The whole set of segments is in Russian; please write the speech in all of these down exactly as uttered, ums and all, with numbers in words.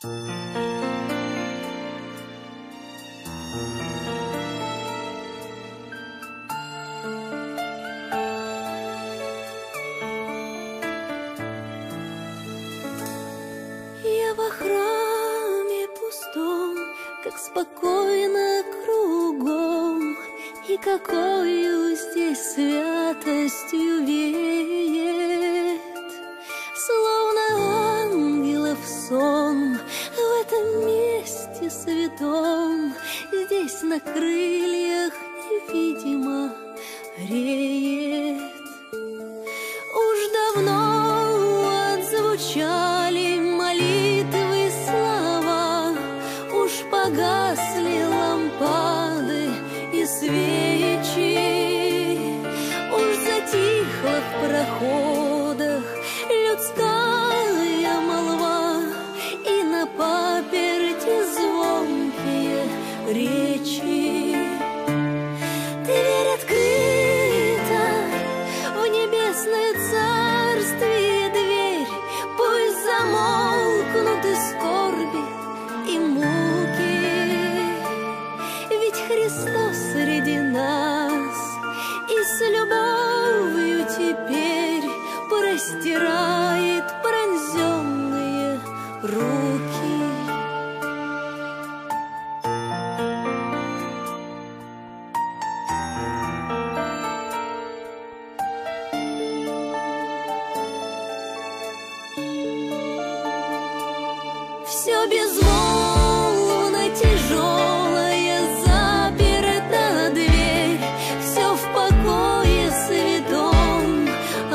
Я во храме пустом, как спокойно кругом, и какою здесь святостью веет, словно ангелов сон в этом месте святом, здесь на крыльях невидимо реет. Уж давно отзвучали молитвы слова, уж погасли лампады и свечи, уж затихла в проходах людская молва, и на паперти звонкие речи. Дверь открыта в небесное царствие, дверь, пусть замолкнут и скорби, и муки, ведь Христос среди нас, и с любовью теперь простирает пронзенные руки. Все безмолвно, тяжелая заперта дверь, все в покое святом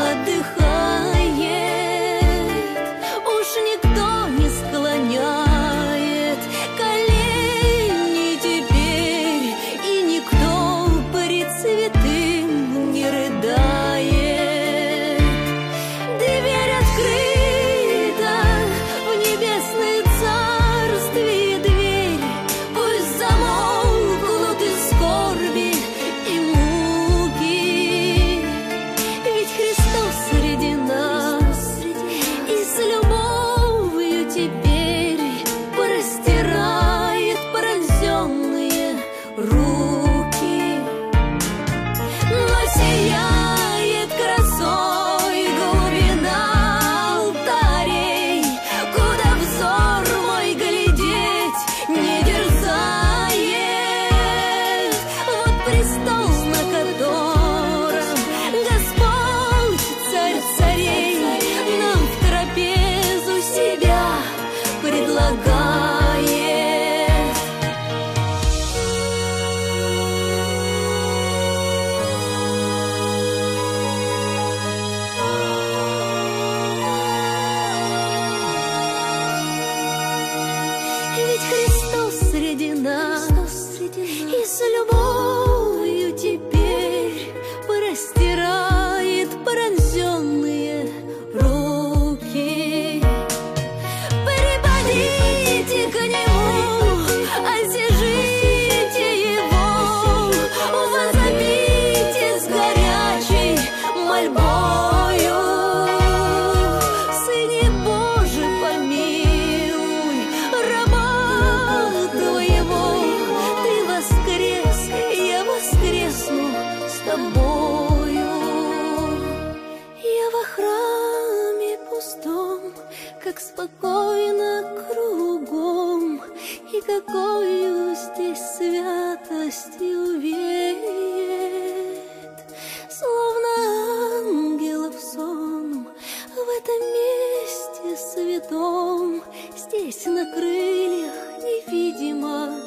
отдыхает. Уж никто не склоняет колени теперь, и никто пред святым не рыдает. Дверь открыта в небесное царствие, дверь, пусть замолкнут и скорби, и муки, ведь Христос среди нас, и с любовью теперь простирает пронзенные руки. Но сияет красой глубина алтарей, куда взор мой глядеть не дерзает. Вот престол, на котором Господь, царь царей, нам в трапезу себя предлагает. Ведь Христос среди нас, и с любовью теперь простирает пронзенные руки. Припадите к Нему, осижите Его, возопите с горячей мольбою. Сыне Божий, помилуй раба Твоего, Ты воскрес, я воскресну с Тобою. Я во храме пустом, как спокойно кругом, и какою здесь святостью веет, словно ангелов сон в этом месте святом, здесь на крыльях невидимо